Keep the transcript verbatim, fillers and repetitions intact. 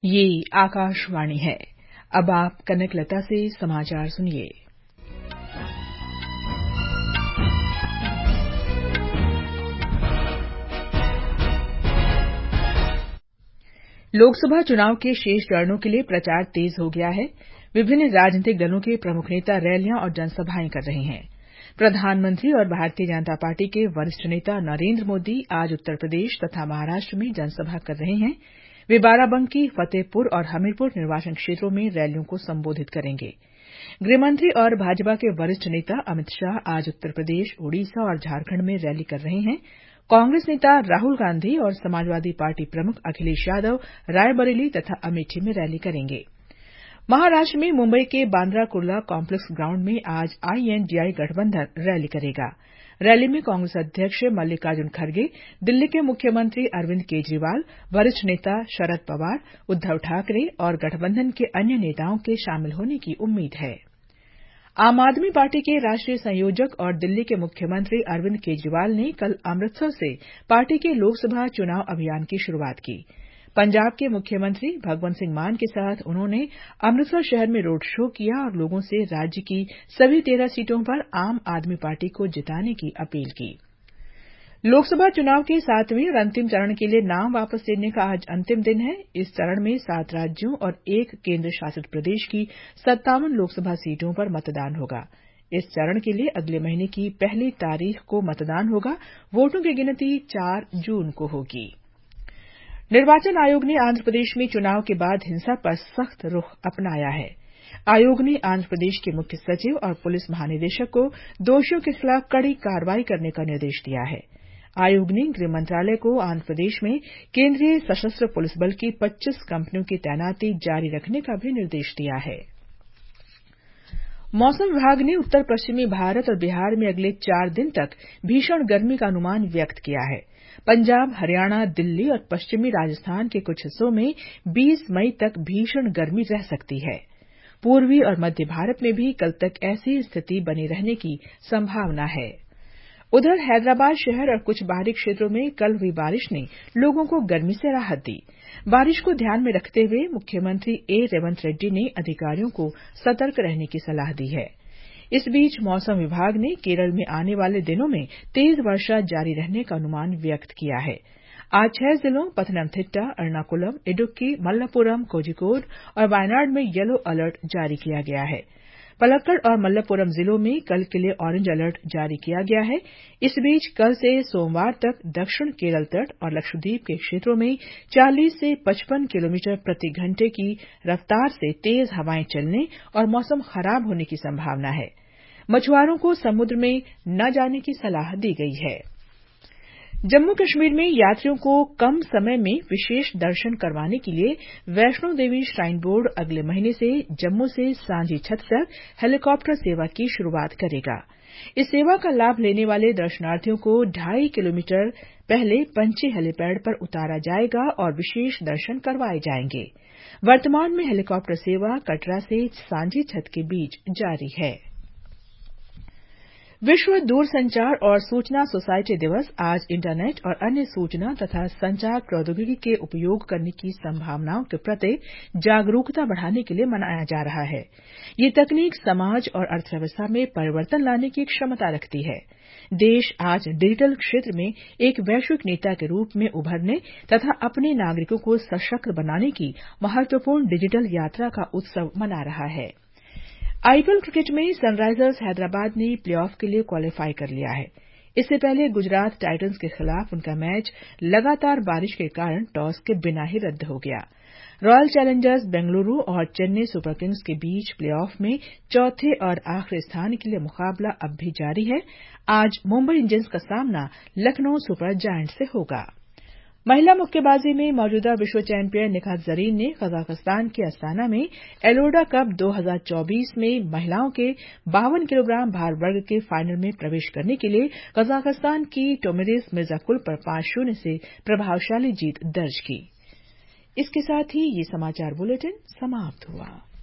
ये आकाशवाणी है। अब आप कनकलता से समाचार सुनिए। लोकसभा चुनाव के शेष चरणों के लिए प्रचार तेज हो गया है। विभिन्न राजनीतिक दलों के प्रमुख नेता रैलियां और जनसभाएं कर रहे हैं। प्रधानमंत्री और भारतीय जनता पार्टी के वरिष्ठ नेता नरेंद्र मोदी आज उत्तर प्रदेश तथा महाराष्ट्र में जनसभा कर रहे हैं। वे बाराबंकी, फतेहपुर और हमीरपुर निर्वाचन क्षेत्रों में रैलियों को संबोधित करेंगे। गृहमंत्री और भाजपा के वरिष्ठ नेता अमित शाह आज उत्तर प्रदेश, ओडिशा और झारखंड में रैली कर रहे हैं। कांग्रेस नेता राहुल गांधी और समाजवादी पार्टी प्रमुख अखिलेश यादव रायबरेली तथा अमेठी में रैली करेंगे। महाराष्ट्र में मुंबई के बांद्रा कुर्ला कॉम्प्लेक्स ग्राउंड में आज आईएनडीआई गठबंधन रैली करेगा। रैली में कांग्रेस अध्यक्ष मल्लिकार्जुन खड़गे, दिल्ली के मुख्यमंत्री अरविंद केजरीवाल, वरिष्ठ नेता शरद पवार, उद्धव ठाकरे और गठबंधन के अन्य नेताओं के शामिल होने की उम्मीद है। आम आदमी पार्टी के राष्ट्रीय संयोजक और दिल्ली के मुख्यमंत्री अरविंद केजरीवाल ने कल अमृतसर से पार्टी के लोकसभा चुनाव अभियान की शुरूआत की। पंजाब के मुख्यमंत्री भगवंत सिंह मान के साथ उन्होंने अमृतसर शहर में रोड शो किया और लोगों से राज्य की सभी तेरह सीटों पर आम आदमी पार्टी को जिताने की अपील की। लोकसभा चुनाव के सातवें और अंतिम चरण के लिए नाम वापस लेने का आज अंतिम दिन है। इस चरण में सात राज्यों और एक केंद्र शासित प्रदेश की सत्तावन लोकसभा सीटों पर मतदान होगा। इस चरण के लिए अगले महीने की पहली तारीख को मतदान होगा। वोटों की गिनती चार जून को होगी। निर्वाचन आयोग ने आंध्र प्रदेश में चुनाव के बाद हिंसा पर सख्त रुख अपनाया है। आयोग ने आंध्र प्रदेश के मुख्य सचिव और पुलिस महानिदेशक को दोषियों के खिलाफ कड़ी कार्रवाई करने का निर्देश दिया है। आयोग ने गृह मंत्रालय को आंध्र प्रदेश में केंद्रीय सशस्त्र पुलिस बल की पच्चीस कंपनियों की तैनाती जारी रखने का भी निर्देश दिया है। मौसम विभाग ने उत्तर पश्चिमी भारत और बिहार में अगले चार दिन तक भीषण गर्मी का अनुमान व्यक्त किया है। पंजाब, हरियाणा, दिल्ली और पश्चिमी राजस्थान के कुछ हिस्सों में बीस मई तक भीषण गर्मी रह सकती है। पूर्वी और मध्य भारत में भी कल तक ऐसी स्थिति बने रहने की संभावना है। उधर हैदराबाद शहर और कुछ बाहरी क्षेत्रों में कल हुई बारिश ने लोगों को गर्मी से राहत दी। बारिश को ध्यान में रखते हुए मुख्यमंत्री ए रेवंत रेड्डी ने अधिकारियों को सतर्क रहने की सलाह दी है। इस बीच मौसम विभाग ने केरल में आने वाले दिनों में तेज वर्षा जारी रहने का अनुमान व्यक्त किया है। आज छह जिलों पथनमथिट्टा, एर्नाकुलम, इडुक्की, मल्लपुरम, कोझिकोड और वायनाड में येलो अलर्ट जारी किया गया है। पलक्कड़ और मल्लपुरम जिलों में कल के लिए ऑरेंज अलर्ट जारी किया गया है। इस बीच कल से सोमवार तक दक्षिण केरल तट और लक्षद्वीप के क्षेत्रों में चालीस से पचपन किलोमीटर प्रति घंटे की रफ्तार से तेज हवाएं चलने और मौसम खराब होने की संभावना है। मछुआरों को समुद्र में न जाने की सलाह दी गई है। जम्मू कश्मीर में यात्रियों को कम समय में विशेष दर्शन करवाने के लिए वैष्णो देवी श्राइन बोर्ड अगले महीने से जम्मू से सांझी छत तक हेलीकॉप्टर सेवा की शुरूआत करेगा। इस सेवा का लाभ लेने वाले दर्शनार्थियों को ढाई किलोमीटर पहले पंची हेलीपैड पर उतारा जाएगा और विशेष दर्शन करवाए जाएंगे। वर्तमान में हेलीकॉप्टर सेवा कटरा से सांझी छत के बीच जारी है। विश्व दूरसंचार और सूचना सोसाइटी दिवस आज इंटरनेट और अन्य सूचना तथा संचार प्रौद्योगिकी के उपयोग करने की संभावनाओं के प्रति जागरूकता बढ़ाने के लिए मनाया जा रहा है। ये तकनीक समाज और अर्थव्यवस्था में परिवर्तन लाने की क्षमता रखती है। देश आज डिजिटल क्षेत्र में एक वैश्विक नेता के रूप में उभरने तथा अपने नागरिकों को सशक्त बनाने की महत्वपूर्ण डिजिटल यात्रा का उत्सव मना रहा है। आईपीएल क्रिकेट में सनराइजर्स हैदराबाद ने प्लेऑफ के लिए क्वालीफाई कर लिया है। इससे पहले गुजरात टाइटंस के खिलाफ उनका मैच लगातार बारिश के कारण टॉस के बिना ही रद्द हो गया। रॉयल चैलेंजर्स बेंगलुरु और चेन्नई सुपर किंग्स के बीच प्लेऑफ में चौथे और आखिरी स्थान के लिए मुकाबला अब भी जारी है। आज मुंबई इंडियंस का सामना लखनऊ सुपर जायंट्स से होगा। महिला मुक्केबाजी में मौजूदा विश्व चैंपियन निखात जरीन ने कजाकिस्तान के अस्ताना में एलोडा कप दो हज़ार चौबीस में महिलाओं के बावन किलोग्राम भार वर्ग के फाइनल में प्रवेश करने के लिए कजाकिस्तान की टोमिरिस मिर्जाकुल पर पांच शून्य से प्रभावशाली जीत दर्ज की। इसके साथ ही ये समाचार बुलेटिन समाप्त हुआ।